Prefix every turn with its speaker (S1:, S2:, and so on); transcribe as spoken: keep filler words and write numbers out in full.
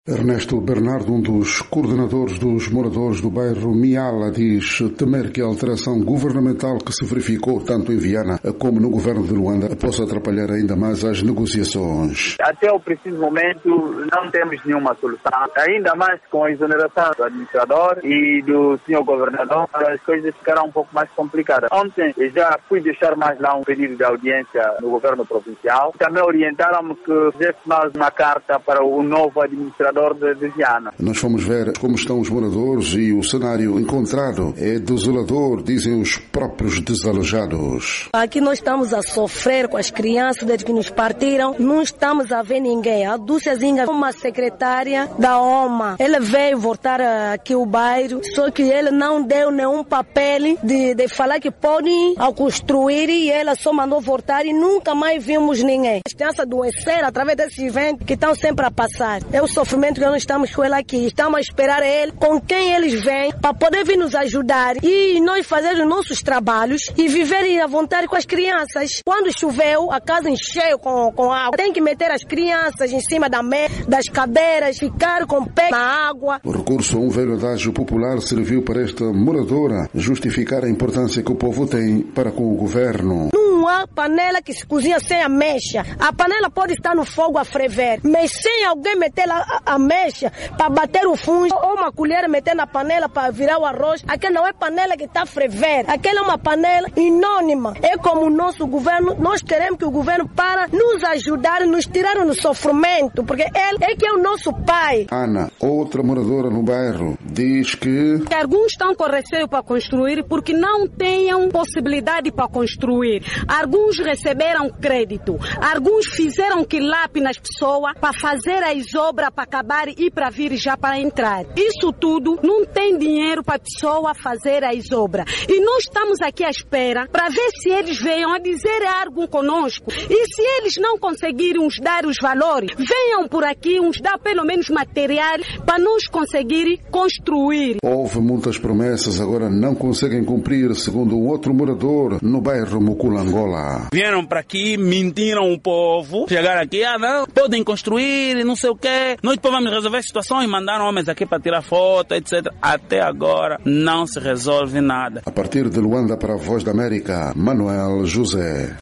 S1: Ernesto Bernardo, um dos coordenadores dos moradores do bairro Miala, diz temer que a alteração governamental que se verificou tanto em Viana como no governo de Luanda possa atrapalhar ainda mais as negociações.
S2: Até o preciso momento não temos nenhuma solução, ainda mais com a exoneração do administrador e do senhor governador, as coisas ficarão um pouco mais complicadas. Ontem eu já fui deixar mais lá um pedido de audiência no governo provincial, também orientaram-me que fizesse mais uma carta para o novo administrador De, de Viana.
S1: Nós fomos ver como estão os moradores e o cenário encontrado é desolador, dizem os próprios desalojados.
S3: Aqui nós estamos a sofrer com as crianças desde que nos partiram, não estamos a ver ninguém. A Dulcezinha, uma secretária da O M A, ele veio voltar aqui o bairro, só que ele não deu nenhum papel de, de falar que podem ao construir e ela só mandou voltar e nunca mais vimos ninguém. As crianças adoeceram através desse evento que estão sempre a passar. É o sofrimento que nós estamos com ele aqui. Estamos a esperar ele, com quem eles vêm, para poder vir nos ajudar e nós fazer os nossos trabalhos e viverem à vontade com as crianças. Quando choveu, a casa encheu com, com água. Tem que meter as crianças em cima da mesa, das cadeiras, ficar com o pé na água.
S1: O recurso a um velho adágio popular serviu para esta moradora justificar a importância que o povo tem para com o governo.
S3: Não há panela que se cozinha sem ameixa. A panela pode estar no fogo a ferver, mas sem alguém meter lá a, a mexa para bater o fundo ou uma colher meter na panela para virar o arroz, aquela não é panela que está a ferver, aquela é uma panela anônima. É como o nosso governo, nós queremos que o governo para nos ajudar, nos tirar do sofrimento, porque ele é que é o nosso pai.
S1: Ana, outra moradora no bairro, diz que
S4: alguns estão com receio para construir porque não tenham possibilidade para construir. Alguns receberam crédito, alguns fizeram quilape nas pessoas para fazer as obras para acabar e para vir já para entrar. Isso tudo não tem dinheiro para a pessoa fazer as obras. E nós estamos aqui à espera para ver se eles venham a dizer algo conosco. E se eles não conseguirem nos dar os valores, venham por aqui, nos dar pelo menos material para nós conseguirem construir.
S1: Houve muitas promessas, agora não conseguem cumprir, segundo o outro morador no bairro Muculangola.
S5: Vieram para aqui, mentiram o povo, chegaram aqui, ah não, podem construir, não sei o quê. Nós depois vamos resolver a situação e mandaram homens aqui para tirar foto, etcétera. Até agora não se resolve nada.
S1: A partir de Luanda para a Voz da América, Manuel José.